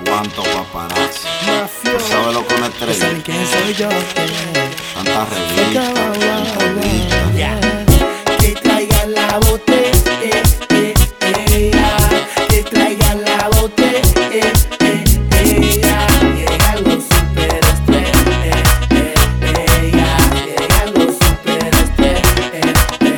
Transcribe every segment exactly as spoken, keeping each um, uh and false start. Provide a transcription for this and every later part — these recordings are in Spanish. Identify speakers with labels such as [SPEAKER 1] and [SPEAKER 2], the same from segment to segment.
[SPEAKER 1] cuánto paparazzi. ¿Tú sabes lo que me estrella?
[SPEAKER 2] ¿Saben quién soy yo?
[SPEAKER 1] Tantas revistas, entrevistas.
[SPEAKER 2] Yeah. Que traigan la botella, que traigan la botella, llegan los superestrellas, llegan los superestrellas.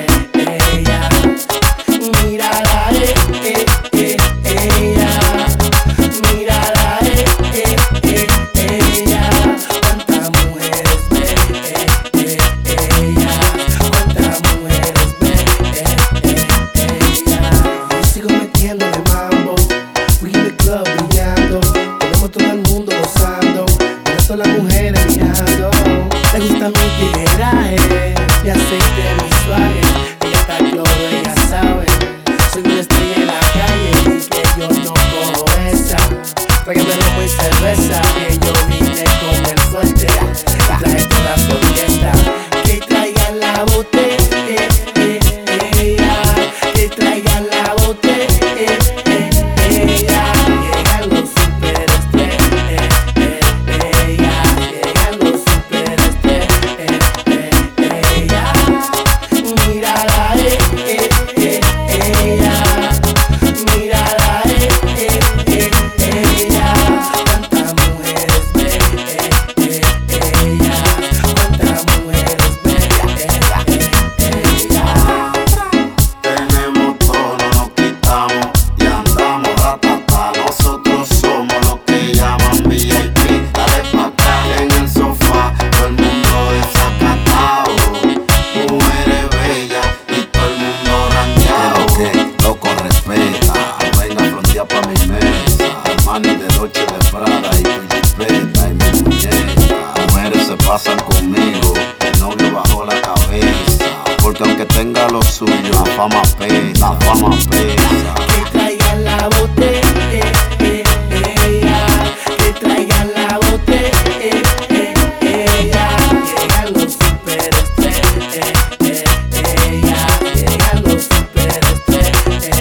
[SPEAKER 2] Mírala, eh, eh, eh, ella, mírala, eh, eh, eh, ella, cuántas mujeres ve, eh, eh, ella, cuántas mujeres ve, eh, eh, ella. Yo sigo metiéndole mambo, we in the club brillando, tenemos todo el mundo gozando, mira todas las mujeres mirando. Le gusta mi tigueraje, mi aceite, mi suave, ella está cloro, ella sabe. Soy una estrella en la calle y que yo no cojo esa. Tráigame romo y cerveza, que yo vine con el fuerte. Y traje toda su orquesta. Que traigan la botella, que traigan la botella. Llegan los superestrellas, llegan los superestrellas. Mírala, eh, eh, eh, ella, mírala, eh, eh, eh, ella, cuántas mujeres ve, eh, eh, ella, cuántas mujeres ve, eh, eh, ella.
[SPEAKER 1] Tenemos todo, no nos quitamos y andamos ratatá. Nosotros somos los que llaman V I P. Dale pa' acá en el sofá, todo el mundo desacatado. Mujeres bellas y todo el mundo ranqueado. Que loco respeta, venga a frontear pa' mi mesa. Hermani de noche de Prada y tu jipeta y mi muñeca. Mujeres se pasan conmigo, el novio bajó la cabeza. Porque aunque tenga lo suyo, la fama pesa, la fama pesa.
[SPEAKER 2] Que traigan la botella, que traigan la botella, llegan los superestrellas, llegan los superestrellas.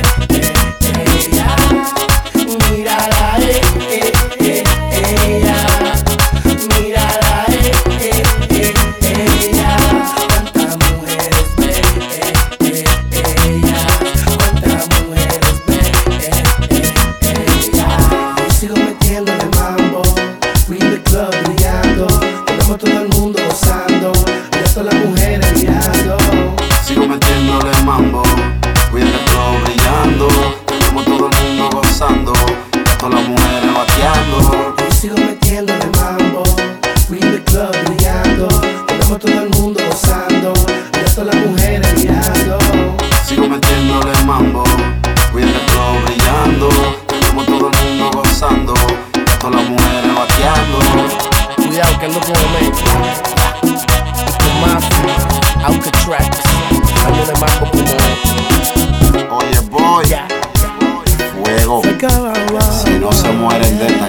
[SPEAKER 2] Mírala, eh, eh, eh, ella, mírala, eh, eh, eh, ella, cuántas mujeres ve, eh, eh, ella, cuántas mujeres ve, eh, eh, ella. Yo sigo metiéndole mambo, we in the club brillando, tenemos todo el mundo gozando, mira todas las mujeres mirando.
[SPEAKER 1] Sigo metiéndole mambo, voy en el club brillando. Tenemos todo el mundo gozando, todas las mujeres bateando.
[SPEAKER 2] Yo sigo metiéndole mambo, we in the club brillando, tenemos todo el mundo gozando, mira todas las mujeres mirando.
[SPEAKER 1] Sigo metiéndole mambo, voy en el club brillando. Tenemos todo el mundo gozando, todas las mujeres bateando.
[SPEAKER 2] Cuidado que ando con el con Mafia, Alcatrax, ando de mambo como
[SPEAKER 1] Oye boy,
[SPEAKER 2] ya.
[SPEAKER 1] fuego. Si no se mueren de